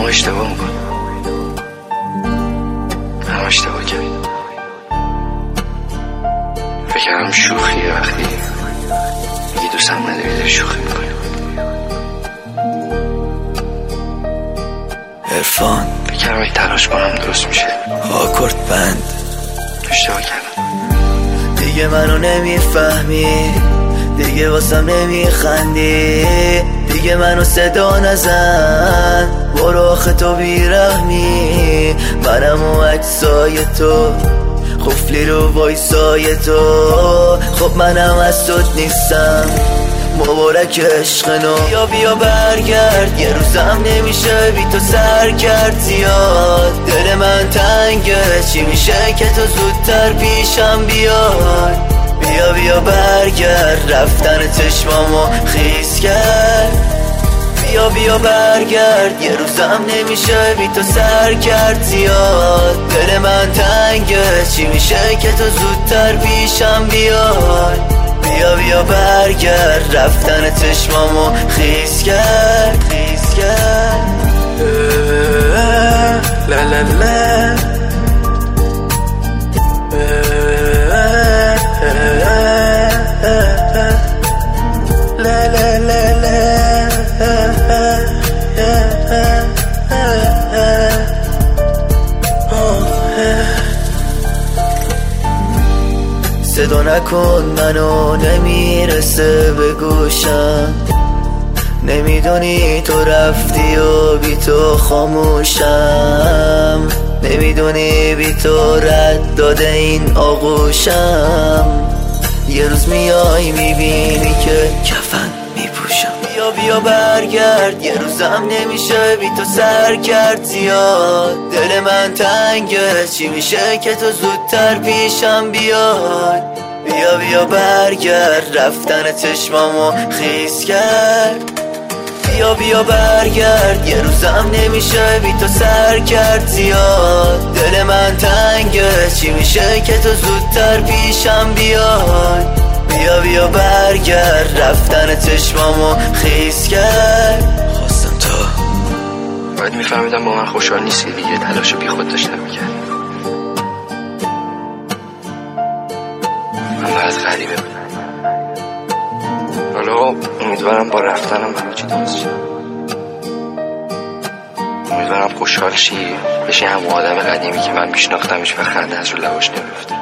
اشتباه میکنم، هم اشتباه کردم. فکرم شوخیه وقتی میگی دوستم نداری داری شوخی میکنی. عرفان فکرم اگه تلاش کنم درست میشه. آکورد بند. اشتباه کردم. دیگه منو نمیفهمی، دیگه واسم نمیخندی، دیگه منو صدا نزن، برو آخه تو بیرحمی. منم و اجزای تو، خفلی رو وایسای تو. خب منم از تو نیستم، مبارک عشق نو. بیا برگرد، یه روزم نمیشه بی تو سر کرد زیاد. دل من تنگه، چی میشه که تو زودتر پیشم بیای. بیا برگرد، رفتن چشمامو خیس کرد. بیا برگرد، یه روزم نمیشه بی تو سر کرد زیاد. دل من تنگه، چی میشه که تو زودتر پیشم بیای. بیا برگرد، رفتن چشمامو خیس کرد. لا لا لا لا لا لا صدا نکن منو، نمیرسه به گوشم. نمیدونی تو رفتی و بی تو خاموشم. نمیدونی بی تو رد داده این آغوشم. یه روز میای میبینی که کفن میپوشم. بیا برگرد، یه روزم نمیشه بی تو سر کرد زیاد. دل من تنگه، چی میشه که تو زودتر پیشم بیای. بیا برگرد، رفتن چشمامو خیس کرد. بیا برگرد، یه روزم نمیشه بی تو سر کرد زیاد. دل من تنگه، چی میشه که تو زودتر پیشم بیای. بیا برگرد، رفتن چشمامو خیس کرد. خواستم تا باید میفهمیدم با من خوشحال نیستی دیگه، تلاش بی خود داشتم میکردم. من برات غریبه بودم. حالا امیدوارم با رفتنم همه چی درست شه. امیدوارم خوشحال شی، بشی همون آدم قدیمی که من میشناختمش و خنده از رو لباش نمیفته.